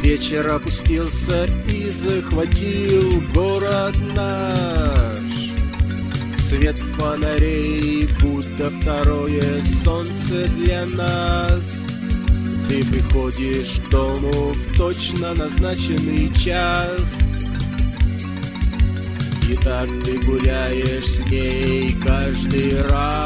Вечер опустился и захватил город наш. Свет фонарей, будто второе солнце для нас. Ты приходишь к дому в точно назначенный час. И так ты гуляешь с ней каждый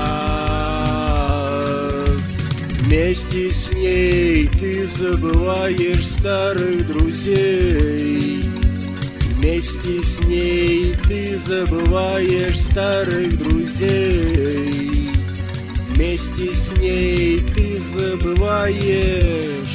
раз. Вместе с ней ты забываешь старых друзей. Вместе с ней ты забываешь старых друзей. Вместе с ней ты забываешь.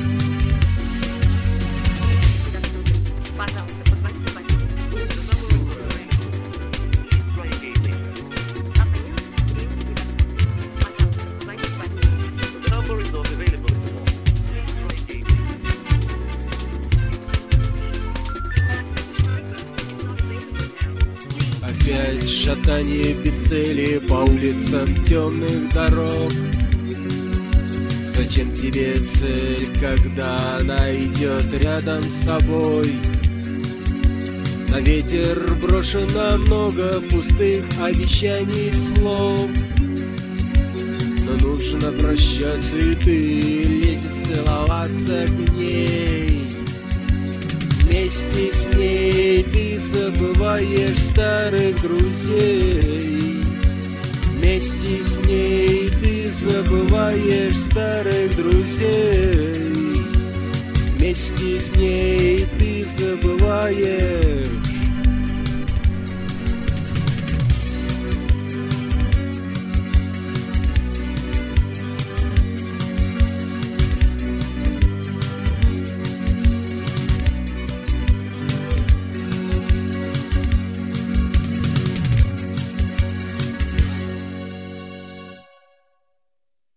Опять шатание без цели по улицам темных дорог. Зачем тебе цель, когда она идет рядом с тобой? На ветер брошено много пустых обещаний слов. Но нужно прощаться, и ты лезешь целоваться к ней. Вместе с ней ты забываешь старых друзей. Вместе с ней ты забываешь старых друзей. Вместе с ней